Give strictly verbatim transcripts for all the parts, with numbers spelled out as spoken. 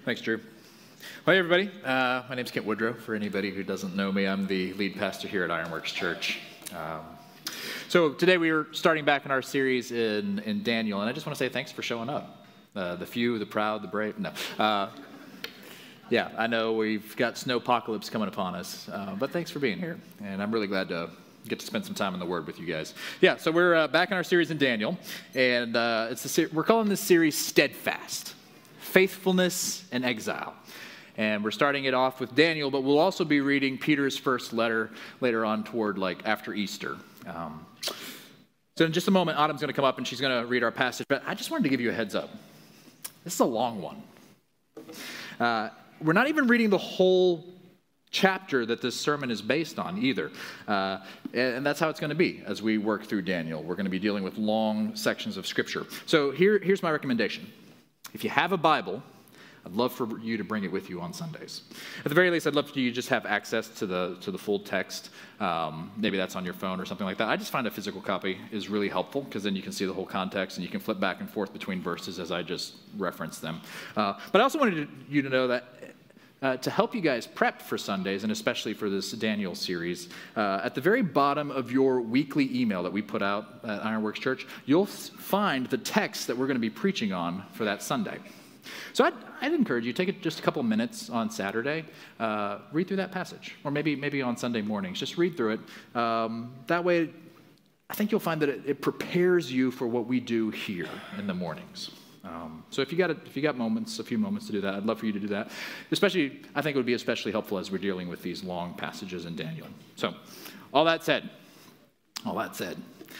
Thanks, Drew. Hi, everybody. Uh, my name's Kent Woodrow. For anybody who doesn't know me, I'm the lead pastor here at Ironworks Church. Um, so today we are starting back in our series in, in Daniel, and I just want to say thanks for showing up. Uh, the few, the proud, the brave. No. Uh, yeah, I know we've got snowpocalypse coming upon us, uh, but thanks for being here, and I'm really glad to get to spend some time in the Word with you guys. Yeah, so we're uh, back in our series in Daniel, and uh, it's a ser- we're calling this series Steadfast, Faithfulness and Exile. And we're starting it off with Daniel, but we'll also be reading Peter's first letter later on toward like after Easter. Um, so in just a moment, Autumn's going to come up and she's going to read our passage, but I just wanted to give you a heads up. This is a long one. Uh, we're not even reading the whole chapter that this sermon is based on either. Uh, and that's how it's going to be as we work through Daniel. We're going to be dealing with long sections of Scripture. So here, here's my recommendation. If you have a Bible, I'd love for you to bring it with you on Sundays. At the very least, I'd love for you to just have access to the to the full text. Um, maybe that's on your phone or something like that. I just find a physical copy is really helpful because then you can see the whole context and you can flip back and forth between verses as I just referenced them. Uh, but I also wanted you to know that uh, to help you guys prep for Sundays, and especially for this Daniel series, uh, at the very bottom of your weekly email that we put out at Ironworks Church, you'll find the text that we're going to be preaching on for that Sunday. So I'd, I'd encourage you, take it just a couple minutes on Saturday, uh, read through that passage, or maybe maybe on Sunday mornings, just read through it. Um, that way, I think you'll find that it, it prepares you for what we do here in the mornings. Um, so if you got a, if you got moments, a few moments to do that, I'd love for you to do that. Especially, I think it would be especially helpful as we're dealing with these long passages in Daniel. So, all that said, all that said,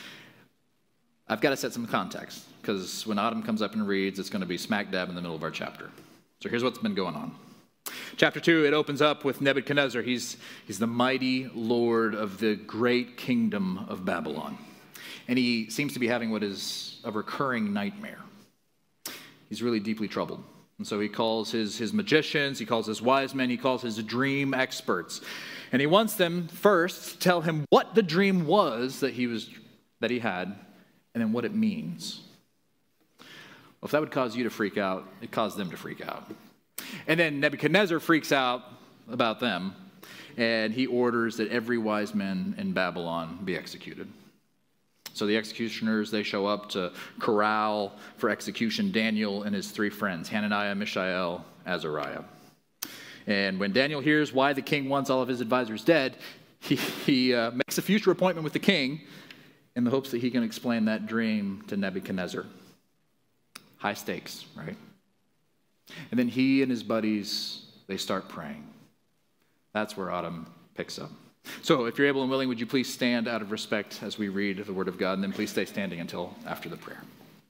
I've got to set some context, because when Autumn comes up and reads, it's going to be smack dab in the middle of our chapter. So here's what's been going on. Chapter two, it opens up with Nebuchadnezzar. He's, he's the mighty lord of the great kingdom of Babylon. And he seems to be having what is a recurring nightmare. He's really deeply troubled. And so he calls his, his magicians, he calls his wise men, he calls his dream experts. And he wants them first to tell him what the dream was that he was that he had, and then what it means. Well, if that would cause you to freak out, it caused them to freak out. And then Nebuchadnezzar freaks out about them, and he orders that every wise man in Babylon be executed. So the executioners, they show up to corral for execution Daniel and his three friends, Hananiah, Mishael, Azariah. And when Daniel hears why the king wants all of his advisors dead, he, he uh, makes a future appointment with the king in the hopes that he can explain that dream to Nebuchadnezzar. High stakes, right? And then he and his buddies, they start praying. That's where Autumn picks up. So if you're able and willing, would you please stand out of respect as we read the Word of God, and then please stay standing until after the prayer.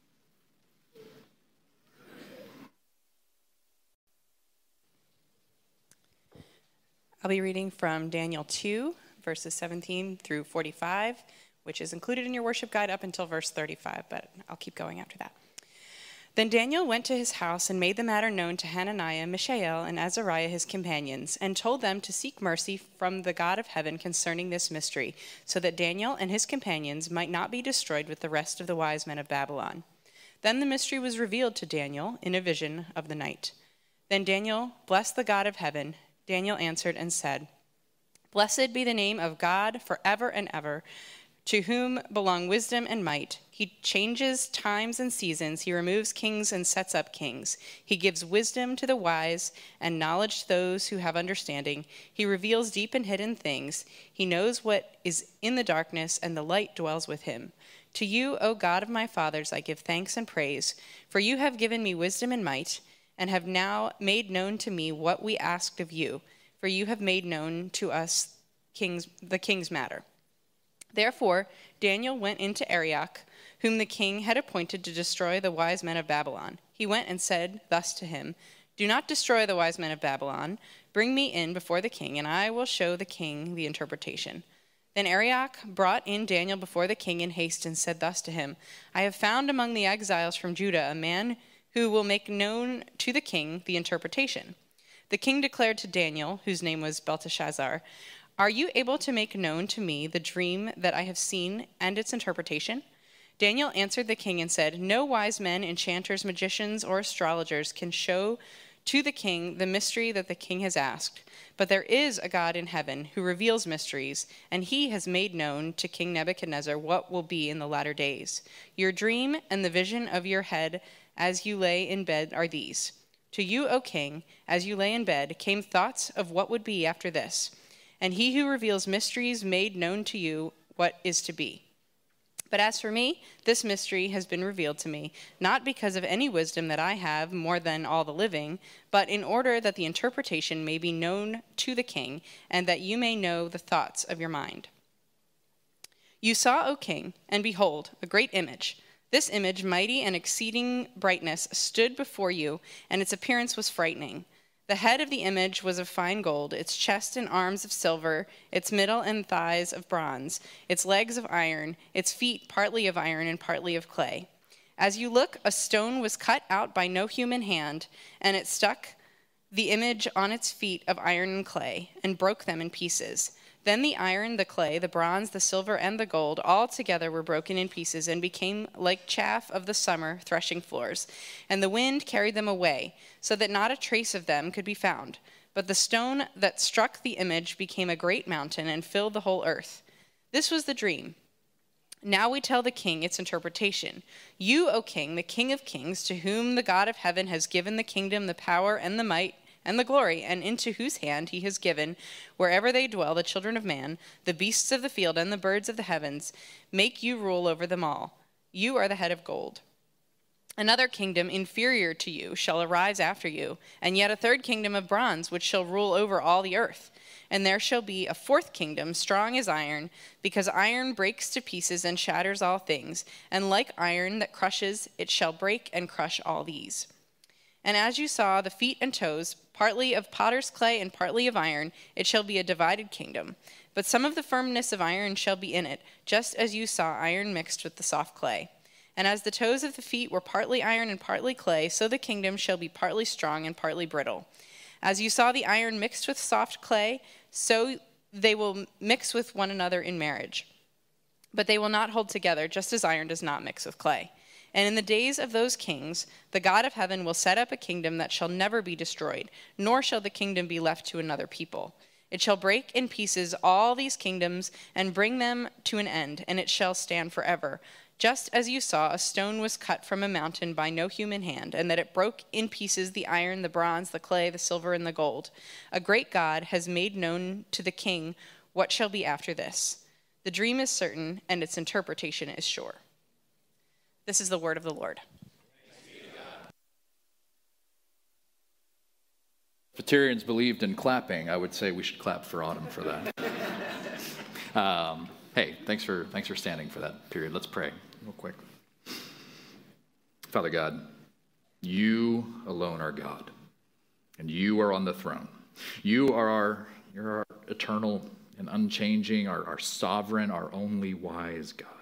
I'll be reading from Daniel two, verses seventeen through forty-five, which is included in your worship guide up until verse thirty-five, but I'll keep going after that. Then Daniel went to his house and made the matter known to Hananiah, Mishael, and Azariah his companions, and told them to seek mercy from the God of heaven concerning this mystery, so that Daniel and his companions might not be destroyed with the rest of the wise men of Babylon. Then the mystery was revealed to Daniel in a vision of the night. Then Daniel blessed the God of heaven. Daniel answered and said, "Blessed be the name of God forever and ever, to whom belong wisdom and might. He changes times and seasons. He removes kings and sets up kings. He gives wisdom to the wise and knowledge to those who have understanding. He reveals deep and hidden things. He knows what is in the darkness, and the light dwells with him. To you, O God of my fathers, I give thanks and praise, for you have given me wisdom and might, and have now made known to me what we asked of you, for you have made known to us king's, the king's matter." Therefore, Daniel went into Arioch, whom the king had appointed to destroy the wise men of Babylon. He went and said thus to him, "Do not destroy the wise men of Babylon. Bring me in before the king, and I will show the king the interpretation." Then Arioch brought in Daniel before the king in haste and said thus to him, "I have found among the exiles from Judah a man who will make known to the king the interpretation." The king declared to Daniel, whose name was Belteshazzar, "Are you able to make known to me the dream that I have seen and its interpretation?" Daniel answered the king and said, "No wise men, enchanters, magicians, or astrologers can show to the king the mystery that the king has asked. But there is a God in heaven who reveals mysteries, and he has made known to King Nebuchadnezzar what will be in the latter days. Your dream and the vision of your head as you lay in bed are these. To you, O king, as you lay in bed, came thoughts of what would be after this. And he who reveals mysteries made known to you what is to be. But as for me, this mystery has been revealed to me, not because of any wisdom that I have more than all the living, but in order that the interpretation may be known to the king, and that you may know the thoughts of your mind. You saw, O king, and behold, a great image. This image, mighty and exceeding brightness, stood before you, and its appearance was frightening. The head of the image was of fine gold, its chest and arms of silver, its middle and thighs of bronze, its legs of iron, its feet partly of iron and partly of clay. As you look, a stone was cut out by no human hand, and it stuck the image on its feet of iron and clay, and broke them in pieces. Then the iron, the clay, the bronze, the silver, and the gold all together were broken in pieces and became like chaff of the summer threshing floors. And the wind carried them away, so that not a trace of them could be found. But the stone that struck the image became a great mountain and filled the whole earth. This was the dream. Now we tell the king its interpretation. You, O king, the king of kings, to whom the God of heaven has given the kingdom, the power, and the might, and the glory, and into whose hand he has given, wherever they dwell, the children of man, the beasts of the field, and the birds of the heavens, make you rule over them all. You are the head of gold. Another kingdom inferior to you shall arise after you, and yet a third kingdom of bronze, which shall rule over all the earth. And there shall be a fourth kingdom, strong as iron, because iron breaks to pieces and shatters all things, and like iron that crushes, it shall break and crush all these. And as you saw the feet and toes, partly of potter's clay and partly of iron, it shall be a divided kingdom. But some of the firmness of iron shall be in it, just as you saw iron mixed with the soft clay. And as the toes of the feet were partly iron and partly clay, so the kingdom shall be partly strong and partly brittle. As you saw the iron mixed with soft clay, so they will mix with one another in marriage. But they will not hold together, just as iron does not mix with clay. And in the days of those kings, the God of heaven will set up a kingdom that shall never be destroyed, nor shall the kingdom be left to another people. It shall break in pieces all these kingdoms and bring them to an end, and it shall stand forever. Just as you saw a stone was cut from a mountain by no human hand, and that it broke in pieces the iron, the bronze, the clay, the silver, and the gold. A great God has made known to the king what shall be after this. The dream is certain, and its interpretation is sure. This is the word of the Lord. If Presbyterians believed in clapping, I would say we should clap for Autumn for that. um, hey, thanks for thanks for standing for that period. Let's pray real quick. Father God, you alone are God, and you are on the throne. You are our, you're our eternal and unchanging, our, our sovereign, our only wise God.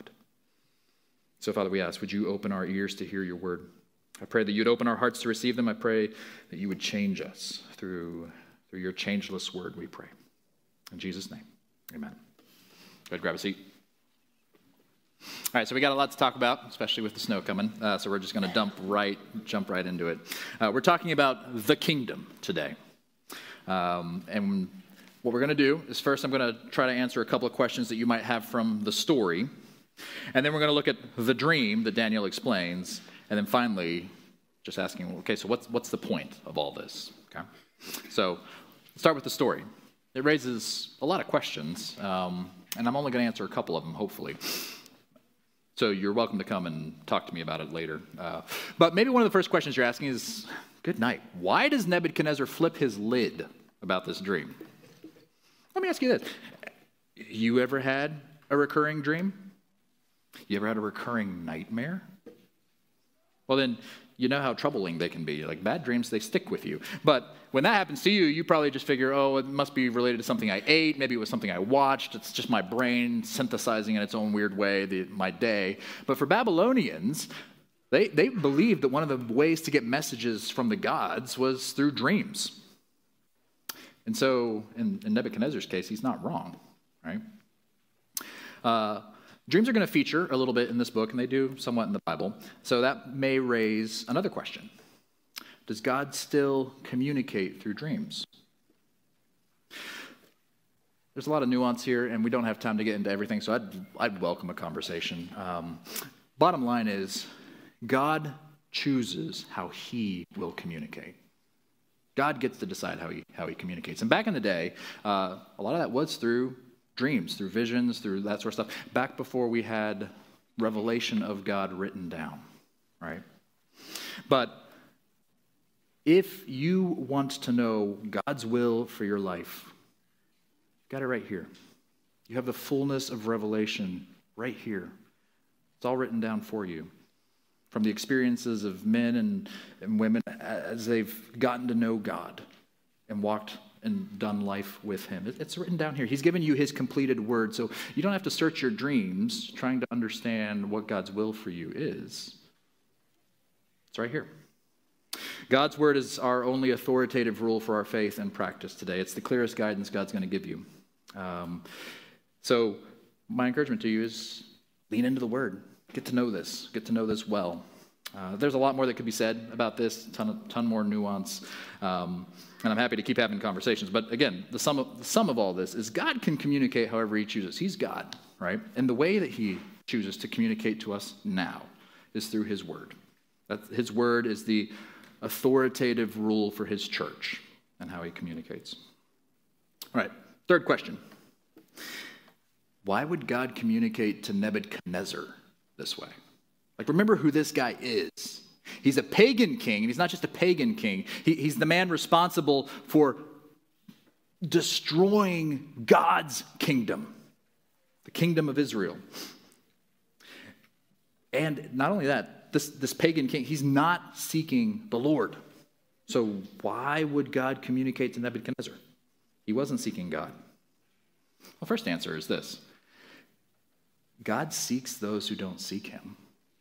So, Father, we ask, would you open our ears to hear your word? I pray that you'd open our hearts to receive them. I pray that you would change us through, through your changeless word, we pray. In Jesus' name, amen. Go ahead, grab a seat. All right, so we got a lot to talk about, especially with the snow coming. Uh, so we're just going to dump right, jump right into it. Uh, we're talking about the kingdom today. Um, and what we're going to do is first I'm going to try to answer a couple of questions that you might have from the story. And then we're going to look at the dream that Daniel explains. And then finally, just asking, okay, so what's what's the point of all this? Okay, so let's start with the story. It raises a lot of questions, um, and I'm only going to answer a couple of them, hopefully. So you're welcome to come and talk to me about it later. Uh, but maybe one of the first questions you're asking is, good night, why does Nebuchadnezzar flip his lid about this dream? Let me ask you this. You ever had a recurring dream? You ever had a recurring nightmare? Well, then you know how troubling they can be. Like bad dreams, they stick with you. But when that happens to you, you probably just figure, oh, it must be related to something I ate. Maybe it was something I watched. It's just my brain synthesizing in its own weird way the, my day. But for Babylonians, they, they believed that one of the ways to get messages from the gods was through dreams. And so in, in Nebuchadnezzar's case, he's not wrong, right? Uh, Dreams are going to feature a little bit in this book, and they do somewhat in the Bible. So that may raise another question. Does God still communicate through dreams? There's a lot of nuance here, and we don't have time to get into everything, so I'd, I'd welcome a conversation. Um, bottom line is, God chooses how he will communicate. God gets to decide how he, how he communicates. And back in the day, uh, a lot of that was through dreams, through visions, through that sort of stuff, back before we had revelation of God written down, right? But if you want to know God's will for your life, got it right here. You have the fullness of revelation right here. It's all written down for you from the experiences of men and, and women as they've gotten to know God and walked and done life with him. It, it's written down here. He's given you his completed word, so you don't have to search your dreams trying to understand what God's will for you is. It's right here. God's word is our only authoritative rule for our faith and practice today. It's the clearest guidance God's going to give you. Um, so my encouragement to you is lean into the word. Get to know this. Get to know this well. Uh, there's a lot more that could be said about this, a ton, of, ton more nuance, um, and I'm happy to keep having conversations. But again, the sum, of, the sum of all this is God can communicate however he chooses. He's God, right? And the way that he chooses to communicate to us now is through his word. That, his word is the authoritative rule for his church and how he communicates. All right, third question. Why would God communicate to Nebuchadnezzar this way? Like, remember who this guy is. He's a pagan king, and he's not just a pagan king. He, he's the man responsible for destroying God's kingdom, the kingdom of Israel. And not only that, this, this pagan king, he's not seeking the Lord. So why would God communicate to Nebuchadnezzar? He wasn't seeking God. Well, first answer is this. God seeks those who don't seek him.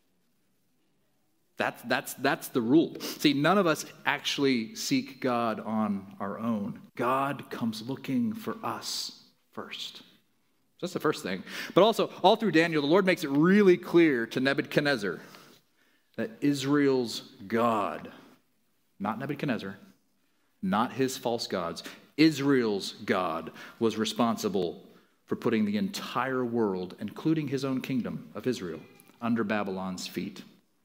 That's, that's, that's the rule. See, none of us actually seek God on our own. God comes looking for us first. That's the first thing. But also, all through Daniel, the Lord makes it really clear to Nebuchadnezzar that Israel's God, not Nebuchadnezzar, not his false gods, Israel's God was responsible for putting the entire world, including his own kingdom of Israel, under Babylon's feet.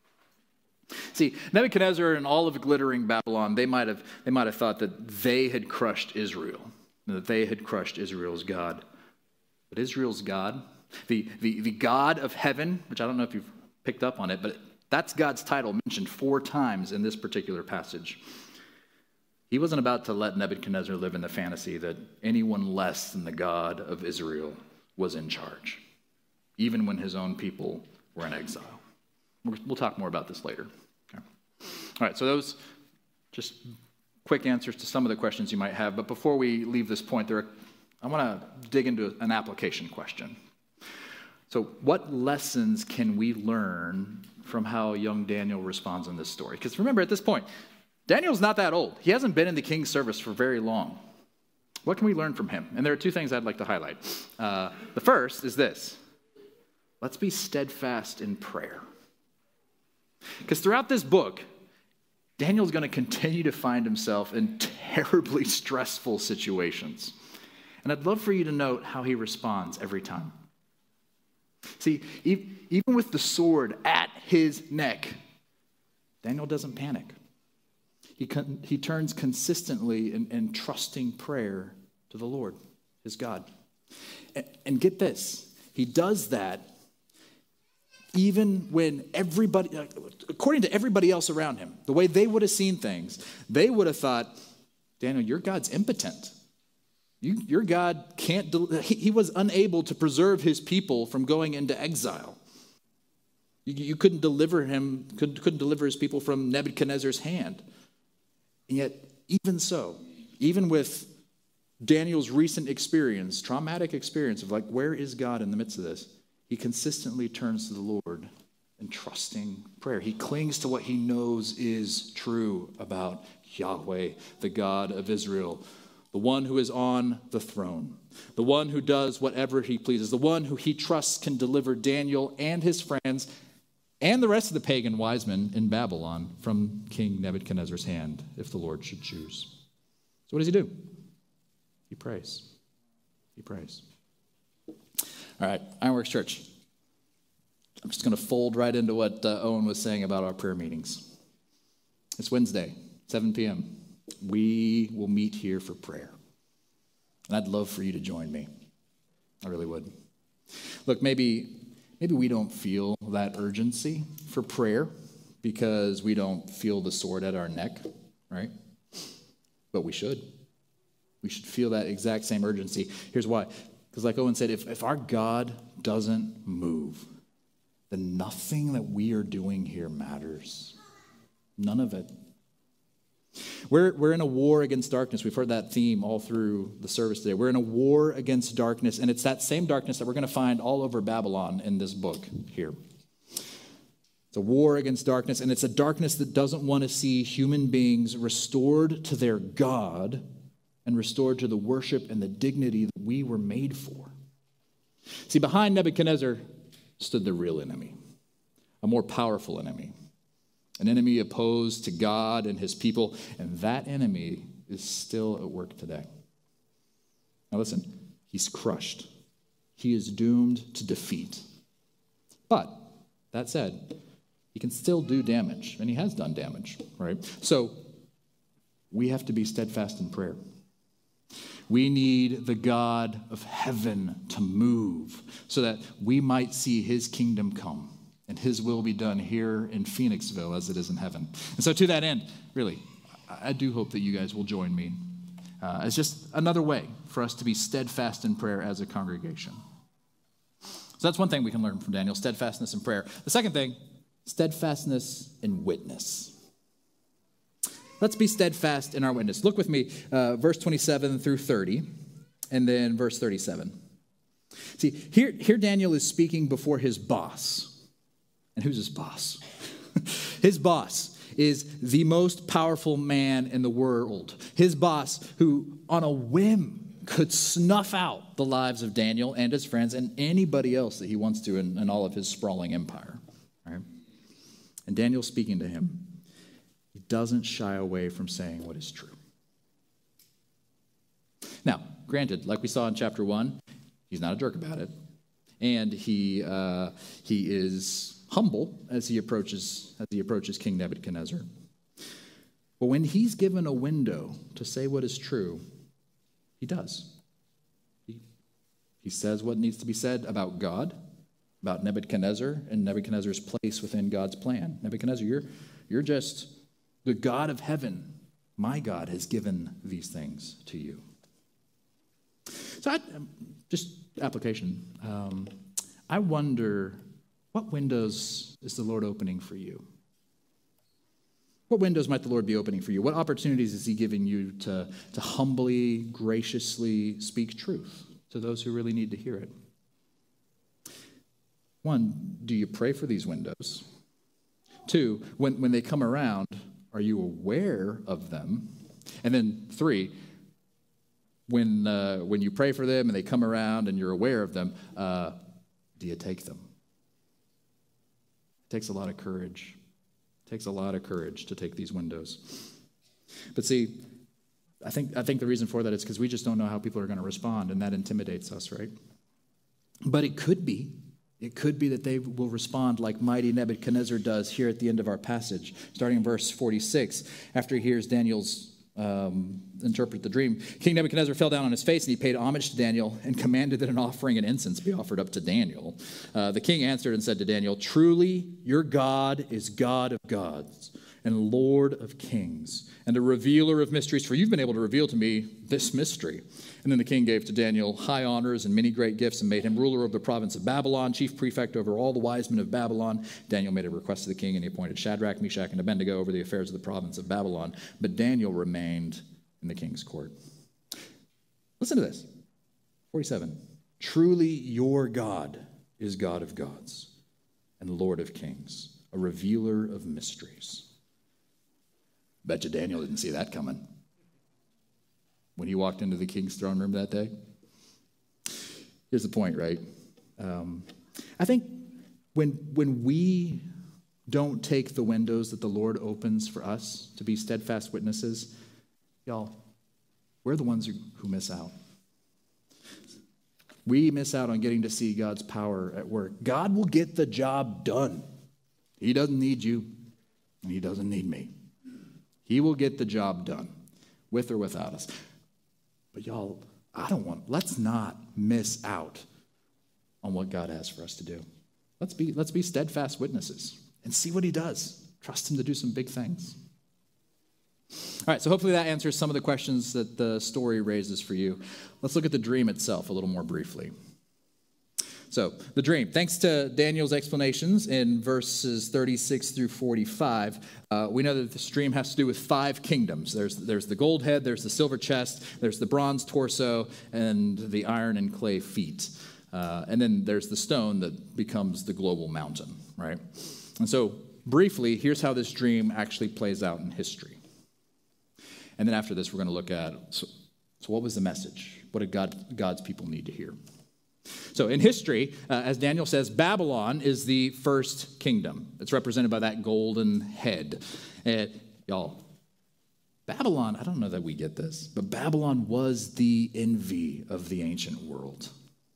See, Nebuchadnezzar and all of glittering Babylon, they might have they might have thought that they had crushed Israel, that they had crushed Israel's God. But Israel's God, the, the, the God of heaven, which I don't know if you've picked up on it, but that's God's title mentioned four times in this particular passage. He wasn't about to let Nebuchadnezzar live in the fantasy that anyone less than the God of Israel was in charge, even when his own people were in exile. We'll talk more about this later. Okay. All right, so those just quick answers to some of the questions you might have. But before we leave this point, there are, I want to dig into an application question. So what lessons can we learn from how young Daniel responds in this story? Because remember, at this point, Daniel's not that old. He hasn't been in the king's service for very long. What can we learn from him? And there are two things I'd like to highlight. Uh, the first is this. Let's be steadfast in prayer. Because throughout this book, Daniel's going to continue to find himself in terribly stressful situations. And I'd love for you to note how he responds every time. See, even with the sword at his neck, Daniel doesn't panic. He, con- he turns consistently in, in trusting prayer to the Lord, his God. And, and get this, he does that even when everybody, according to everybody else around him, the way they would have seen things, they would have thought, Daniel, your God's impotent. You, your God can't, del- he, he was unable to preserve his people from going into exile. You, you couldn't deliver him, couldn't, couldn't deliver his people from Nebuchadnezzar's hand. And yet, even so, even with Daniel's recent experience, traumatic experience of like, where is God in the midst of this? He consistently turns to the Lord in trusting prayer. He clings to what he knows is true about Yahweh, the God of Israel, the one who is on the throne, the one who does whatever he pleases, the one who he trusts can deliver Daniel and his friends and the rest of the pagan wise men in Babylon from King Nebuchadnezzar's hand, if the Lord should choose. So what does he do? He prays. He prays. All right, Ironworks Church. I'm just going to fold right into what uh, Owen was saying about our prayer meetings. It's Wednesday, seven p.m. We will meet here for prayer. And I'd love for you to join me. I really would. Look, maybe, maybe we don't feel that urgency for prayer because we don't feel the sword at our neck, right? But we should. We should feel that exact same urgency. Here's why. Because like Owen said, if, if our God doesn't move, then nothing that we are doing here matters. None of it. We're, we're in a war against darkness. We've heard that theme all through the service today. We're in a war against darkness, and it's that same darkness that we're going to find all over Babylon in this book here. It's a war against darkness, and it's a darkness that doesn't want to see human beings restored to their God and restored to the worship and the dignity that we were made for. See, behind Nebuchadnezzar stood the real enemy, a more powerful enemy, an enemy opposed to God and his people, and that enemy is still at work today. Now listen, he's crushed. He is doomed to defeat. But, that said, he can still do damage, and he has done damage, right? So, we have to be steadfast in prayer. We need the God of heaven to move so that we might see his kingdom come and his will be done here in Phoenixville as it is in heaven. And so to that end, really, I do hope that you guys will join me uh, as just another way for us to be steadfast in prayer as a congregation. So that's one thing we can learn from Daniel, steadfastness in prayer. The second thing, steadfastness in witness. Let's be steadfast in our witness. Look with me, uh, verse twenty-seven through thirty, and then verse thirty-seven. See, here, here Daniel is speaking before his boss. And who's his boss? His boss is the most powerful man in the world. His boss who, on a whim, could snuff out the lives of Daniel and his friends and anybody else that he wants to in, in all of his sprawling empire. Right? And Daniel's speaking to him. He doesn't shy away from saying what is true. Now, granted, like we saw in chapter one, he's not a jerk about it. And he uh, he is humble as he approaches as he approaches King Nebuchadnezzar. But when he's given a window to say what is true, he does. He, he says what needs to be said about God, about Nebuchadnezzar, and Nebuchadnezzar's place within God's plan. Nebuchadnezzar, you're you're just the God of heaven. My God has given these things to you. So I, just application. Um, I wonder, what windows is the Lord opening for you? What windows might the Lord be opening for you? What opportunities is he giving you to, to humbly, graciously speak truth to those who really need to hear it? One, do you pray for these windows? Two, when, when they come around, are you aware of them? And then three, when uh, when you pray for them and they come around and you're aware of them, uh, do you take them? It takes a lot of courage. It takes a lot of courage to take these windows. But see, I think I think the reason for that is because we just don't know how people are going to respond, and that intimidates us, right? But it could be. It could be that they will respond like mighty Nebuchadnezzar does here at the end of our passage, starting in verse forty-six. After he hears Daniel's um, interpret the dream, King Nebuchadnezzar fell down on his face, and he paid homage to Daniel and commanded that an offering and incense be offered up to Daniel. Uh, the king answered and said to Daniel, "Truly, your God is God of gods and Lord of kings and a revealer of mysteries, for you've been able to reveal to me this mystery." And then the king gave to Daniel high honors and many great gifts and made him ruler of the province of Babylon, chief prefect over all the wise men of Babylon. Daniel made a request to the king, and he appointed Shadrach, Meshach, and Abednego over the affairs of the province of Babylon. But Daniel remained in the king's court. Listen to this. forty-seven. Truly your God is God of gods and Lord of kings, a revealer of mysteries. Bet you Daniel didn't see that coming when he walked into the king's throne room that day. Here's the point, right? Um, I think when when we don't take the windows that the Lord opens for us to be steadfast witnesses, y'all, we're the ones who, who miss out. We miss out on getting to see God's power at work. God will get the job done. He doesn't need you, and he doesn't need me. He will get the job done, with or without us. But y'all, I don't want, let's not miss out on what God has for us to do. Let's be, let's be steadfast witnesses and see what he does. Trust him to do some big things. All right, so hopefully that answers some of the questions that the story raises for you. Let's look at the dream itself a little more briefly. So, the dream. Thanks to Daniel's explanations in verses thirty-six through forty-five, uh, we know that this dream has to do with five kingdoms. There's, there's the gold head, there's the silver chest, there's the bronze torso, and the iron and clay feet. Uh, and then there's the stone that becomes the global mountain, right? And so, briefly, here's how this dream actually plays out in history. And then after this, we're going to look at, so, so what was the message? What did God, God's people need to hear? So in history, uh, as Daniel says, Babylon is the first kingdom. It's represented by that golden head. And y'all, Babylon, I don't know that we get this, but Babylon was the envy of the ancient world.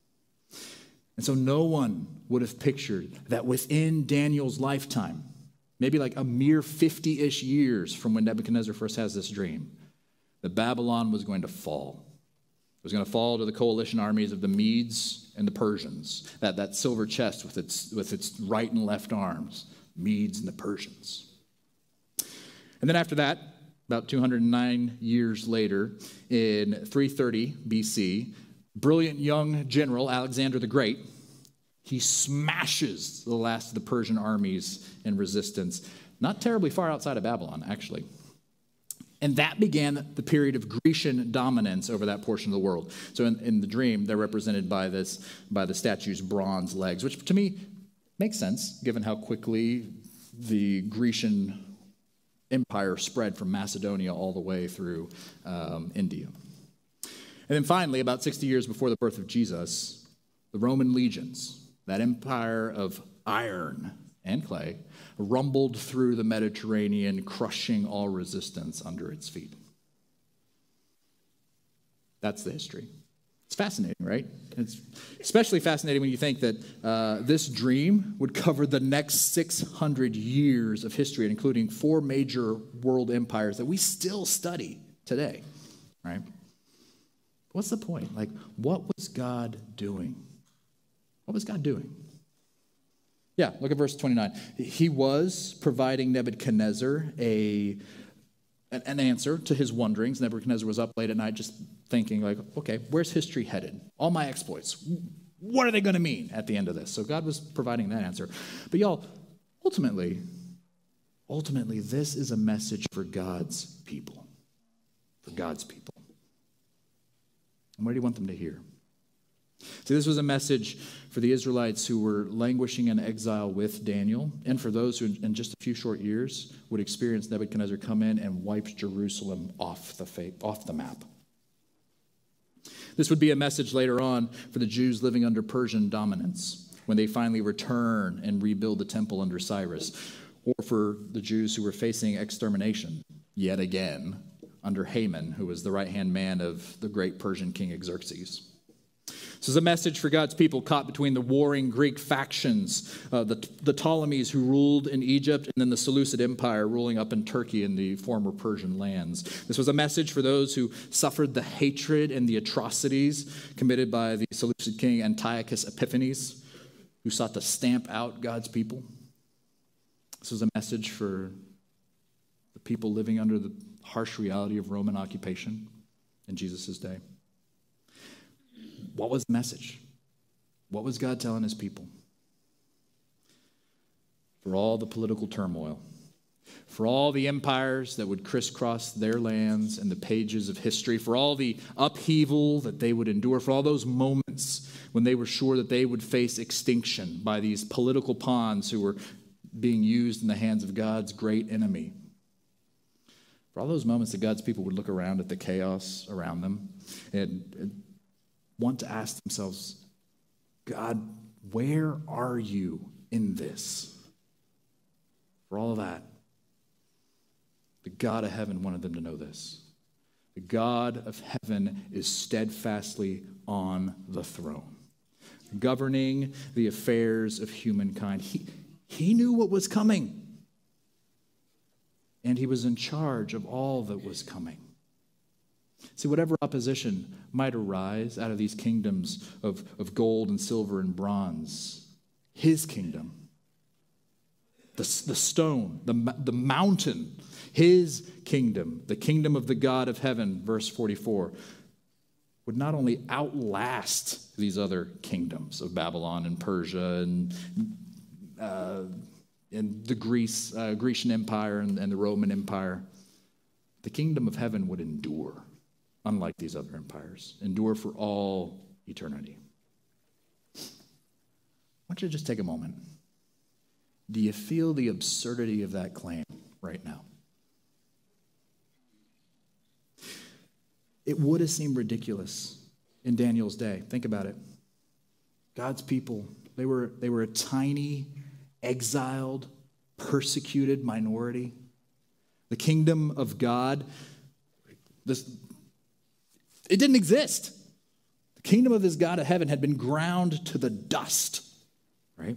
And so no one would have pictured that within Daniel's lifetime, maybe like a mere fifty-ish years from when Nebuchadnezzar first has this dream, that Babylon was going to fall. It was going to fall to the coalition armies of the Medes and the Persians, that, that silver chest with its, with its right and left arms, Medes and the Persians. And then after that, about two hundred nine years later, in three thirty B C, brilliant young general Alexander the Great, he smashes the last of the Persian armies in resistance, not terribly far outside of Babylon, actually. And that began the period of Grecian dominance over that portion of the world. So in, in the dream, they're represented by this, by the statue's bronze legs, which to me makes sense, given how quickly the Grecian empire spread from Macedonia all the way through um, India. And then finally, about sixty years before the birth of Jesus, the Roman legions, that empire of iron and clay, rumbled through the Mediterranean, crushing all resistance under its feet. That's the history. It's fascinating, right? It's especially fascinating when you think that uh, this dream would cover the next six hundred years of history, including four major world empires that we still study today, right? What's the point? Like, what was God doing? What was God doing? Yeah, look at verse twenty-nine. He was providing Nebuchadnezzar a, an answer to his wonderings. Nebuchadnezzar was up late at night just thinking, like, okay, where's history headed? All my exploits, what are they going to mean at the end of this? So God was providing that answer. But y'all, ultimately, ultimately, this is a message for God's people. For God's people. And what do you want them to hear? See, this was a message for the Israelites who were languishing in exile with Daniel, and for those who in just a few short years would experience Nebuchadnezzar come in and wipe Jerusalem off the fa- off the map. This would be a message later on for the Jews living under Persian dominance, when they finally return and rebuild the temple under Cyrus, or for the Jews who were facing extermination yet again under Haman, who was the right-hand man of the great Persian king Xerxes. This is a message for God's people caught between the warring Greek factions, uh, the, the Ptolemies who ruled in Egypt, and then the Seleucid Empire ruling up in Turkey and the former Persian lands. This was a message for those who suffered the hatred and the atrocities committed by the Seleucid king Antiochus Epiphanes, who sought to stamp out God's people. This was a message for the people living under the harsh reality of Roman occupation in Jesus' day. What was the message? What was God telling his people? For all the political turmoil, for all the empires that would crisscross their lands and the pages of history, for all the upheaval that they would endure, for all those moments when they were sure that they would face extinction by these political pawns who were being used in the hands of God's great enemy. For all those moments that God's people would look around at the chaos around them and, and want to ask themselves, God, where are you in this? For all of that, the God of heaven wanted them to know this. The God of heaven is steadfastly on the throne, governing the affairs of humankind. He, he knew what was coming, and he was in charge of all that was coming. See, whatever opposition might arise out of these kingdoms of, of gold and silver and bronze, his kingdom, the, the stone, the, the mountain, his kingdom, the kingdom of the God of heaven, verse forty-four, would not only outlast these other kingdoms of Babylon and Persia and, uh, and the Greece, uh, Grecian Empire and, and the Roman Empire, the kingdom of heaven would endure, unlike these other empires, endure for all eternity. I want you to just take a moment. Do you feel the absurdity of that claim right now? It would have seemed ridiculous in Daniel's day. Think about it. God's people, they were, they were a tiny, exiled, persecuted minority. The kingdom of God, this, it didn't exist. The kingdom of this God of heaven had been ground to the dust, right?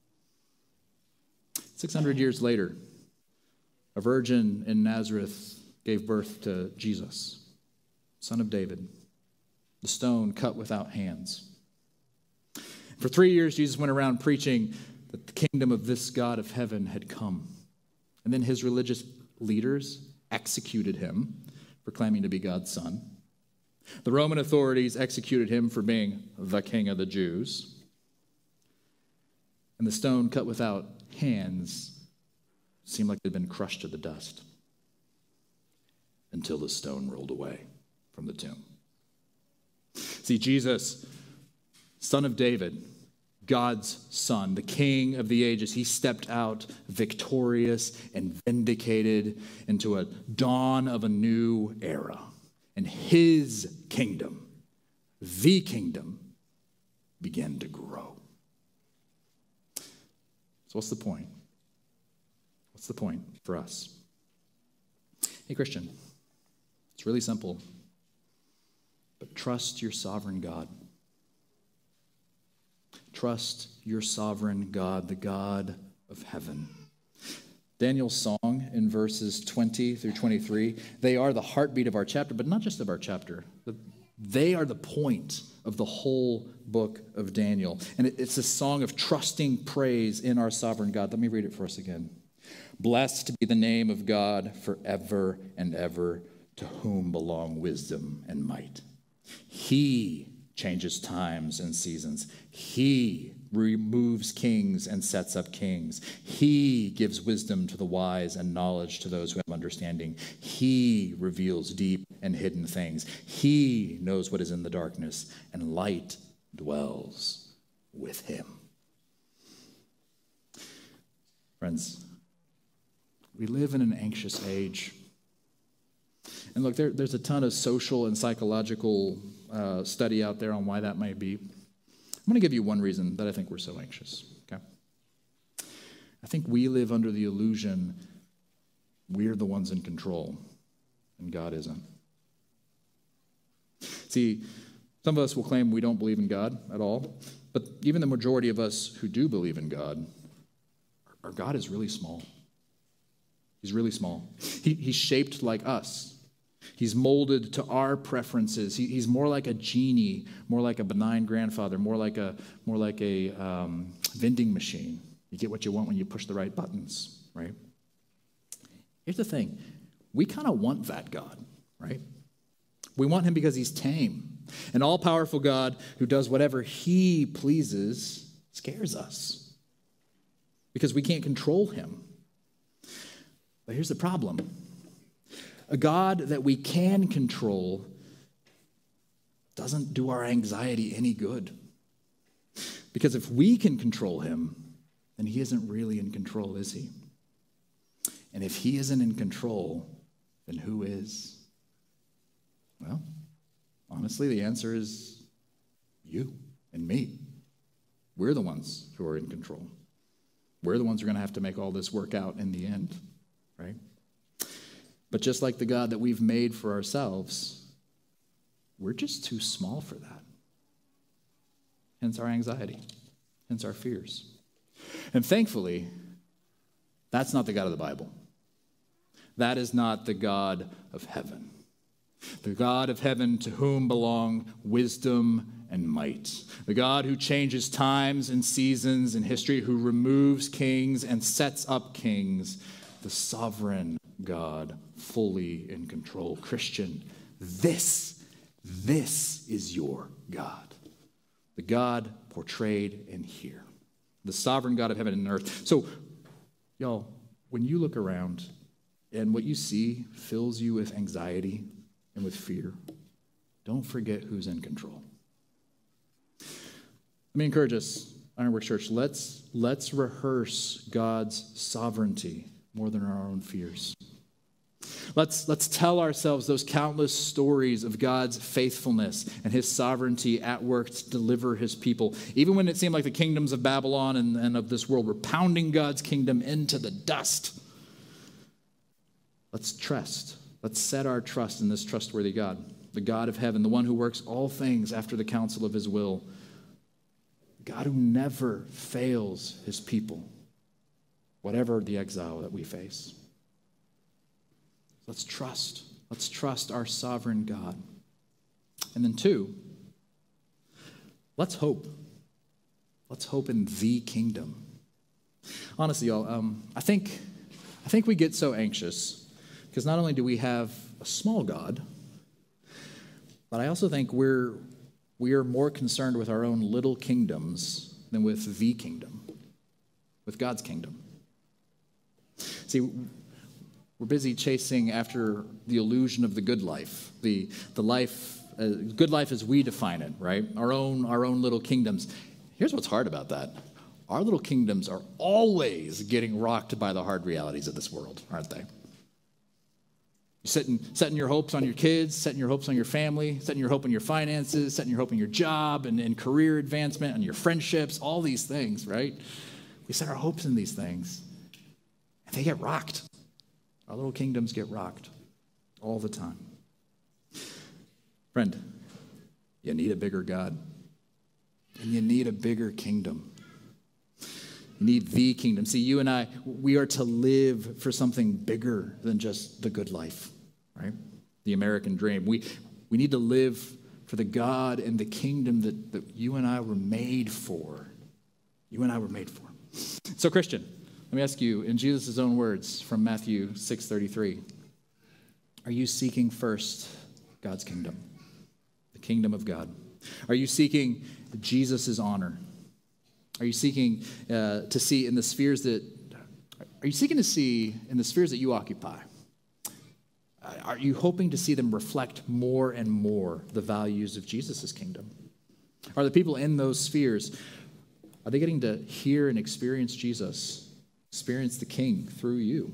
six hundred years later, a virgin in Nazareth gave birth to Jesus, son of David, the stone cut without hands. For three years, Jesus went around preaching that the kingdom of this God of heaven had come. And then his religious leaders executed him for claiming to be God's son. The Roman authorities executed him for being the king of the Jews. And the stone cut without hands seemed like it had been crushed to the dust until the stone rolled away from the tomb. See, Jesus, son of David, God's son, the king of the ages, he stepped out victorious and vindicated into a dawn of a new era. And his kingdom, the kingdom, began to grow. So what's the point? What's the point for us? Hey, Christian, it's really simple. But trust your sovereign God. Trust your sovereign God, the God of heaven. Daniel's song in verses twenty through twenty-three, they are the heartbeat of our chapter, but not just of our chapter. They are the point of the whole book of Daniel. And it's a song of trusting praise in our sovereign God. Let me read it for us again. Blessed be the name of God forever and ever, to whom belong wisdom and might. He changes times and seasons. He removes kings and sets up kings. He gives wisdom to the wise and knowledge to those who have understanding. He reveals deep and hidden things. He knows what is in the darkness, and light dwells with him. Friends, we live in an anxious age. And look, there, there's a ton of social and psychological uh, study out there on why that might be. I'm going to give you one reason that I think we're so anxious, okay? I think we live under the illusion we're the ones in control, and God isn't. See, some of us will claim we don't believe in God at all, but even the majority of us who do believe in God, our God is really small. He's really small. He, he's shaped like us. He's molded to our preferences. He, he's more like a genie, more like a benign grandfather, more like a more like a um, vending machine. You get what you want when you push the right buttons, right? Here's the thing. We kind of want that God, right? We want him because he's tame. An all-powerful God who does whatever he pleases scares us because we can't control him. But here's the problem. A God that we can control doesn't do our anxiety any good. Because if we can control him, then he isn't really in control, is he? And if he isn't in control, then who is? Well, honestly, the answer is you and me. We're the ones who are in control. We're the ones who are going to have to make all this work out in the end, right? But just like the God that we've made for ourselves, we're just too small for that. Hence our anxiety, hence our fears. And thankfully, that's not the God of the Bible. That is not the God of heaven. The God of heaven to whom belong wisdom and might. The God who changes times and seasons in history, who removes kings and sets up kings. The sovereign God, fully in control. Christian, this, this is your God. The God portrayed in here. The sovereign God of heaven and earth. So, y'all, when you look around and what you see fills you with anxiety and with fear, don't forget who's in control. Let me encourage us, Ironworks Church, let's, let's rehearse God's sovereignty more than our own fears. Let's, let's tell ourselves those countless stories of God's faithfulness and his sovereignty at work to deliver his people. Even when it seemed like the kingdoms of Babylon and, and of this world were pounding God's kingdom into the dust. Let's trust. Let's set our trust in this trustworthy God, the God of heaven, the one who works all things after the counsel of his will. God who never fails his people, whatever the exile that we face. Let's trust. Let's trust our sovereign God. And then two, let's hope. Let's hope in the kingdom. Honestly, y'all, um, I think, I think we get so anxious because not only do we have a small God, but I also think we're we are more concerned with our own little kingdoms than with the kingdom, with God's kingdom. See, we're busy chasing after the illusion of the good life, the, the life, uh, good life as we define it, right? Our own, our own little kingdoms. Here's what's hard about that. Our little kingdoms are always getting rocked by the hard realities of this world, aren't they? You're setting, setting your hopes on your kids, setting your hopes on your family, setting your hope on your finances, setting your hope on your job and, and career advancement, on your friendships, all these things, right? We set our hopes in these things, and they get rocked. Our little kingdoms get rocked all the time. Friend, you need a bigger God, and you need a bigger kingdom. You need the kingdom. See, you and I, we are to live for something bigger than just the good life, right? The American dream. We, we need to live for the God and the kingdom that, that you and I were made for. You and I were made for. So, Christian, let me ask you, in Jesus' own words from Matthew six thirty-three, are you seeking first God's kingdom, the kingdom of God? Are you seeking Jesus' honor? Are you seeking uh, to see in the spheres that, are you seeking to see in the spheres that you occupy? Are you hoping to see them reflect more and more the values of Jesus' kingdom? Are the people in those spheres, are they getting to hear and experience Jesus, experience the King through you?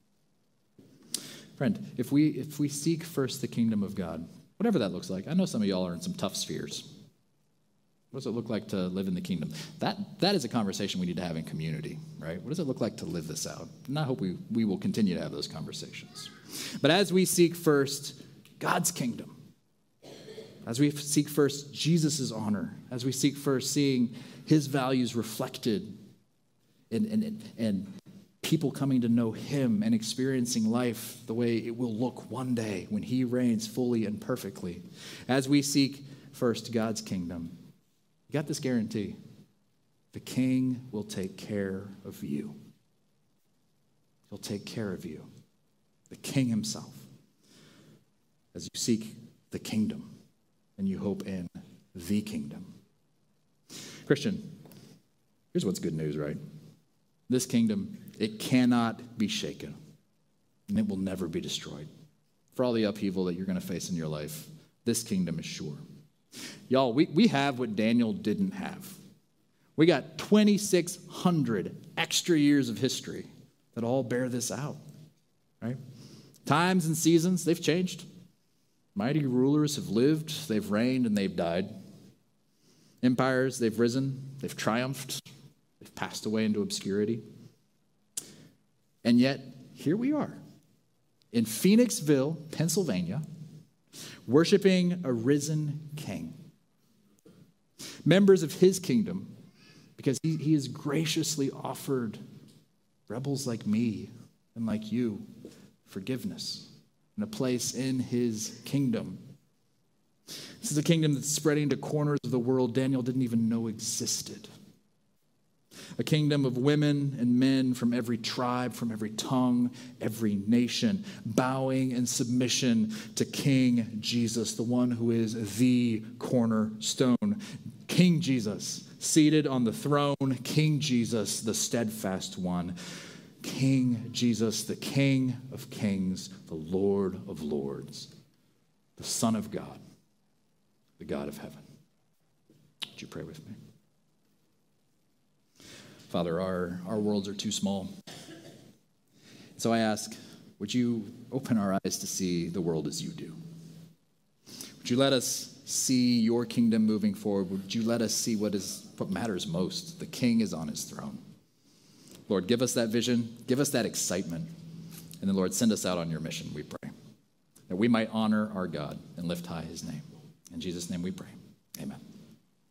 Friend, if we if we seek first the kingdom of God, whatever that looks like, I know some of y'all are in some tough spheres. What does it look like to live in the kingdom? That that is a conversation we need to have in community, right? What does it look like to live this out? And I hope we, we will continue to have those conversations. But as we seek first God's kingdom, as we seek first Jesus' honor, as we seek first seeing his values reflected and, and, and people coming to know him and experiencing life the way it will look one day when he reigns fully and perfectly, as we seek first God's kingdom, you got this guarantee. The King will take care of you. He'll take care of you. The King himself. As you seek the kingdom and you hope in the kingdom. Christian, here's what's good news, right? This kingdom, it cannot be shaken. And it will never be destroyed. For all the upheaval that you're going to face in your life, this kingdom is sure. Y'all, we, we have what Daniel didn't have. We got twenty-six hundred extra years of history that all bear this out, right? Times and seasons, they've changed. Mighty rulers have lived, they've reigned, and they've died. Empires, they've risen, they've triumphed, they've passed away into obscurity. And yet, here we are in Phoenixville, Pennsylvania, worshiping a risen king. Members of his kingdom, because he, he has graciously offered rebels like me and like you forgiveness and a place in his kingdom. This is a kingdom that's spreading to corners of the world Daniel didn't even know existed. A kingdom of women and men from every tribe, from every tongue, every nation, bowing in submission to King Jesus, the one who is the cornerstone. King Jesus, seated on the throne. King Jesus, the steadfast one. King Jesus, the King of kings, the Lord of lords, the Son of God, the God of heaven. Would you pray with me? Father, our, our worlds are too small. So I ask, would you open our eyes to see the world as you do? Would you let us see your kingdom moving forward? Would you let us see what is what matters most? The King is on his throne. Lord, give us that vision, give us that excitement, and then, Lord, send us out on your mission, we pray, that we might honor our God and lift high his name. In Jesus' name we pray.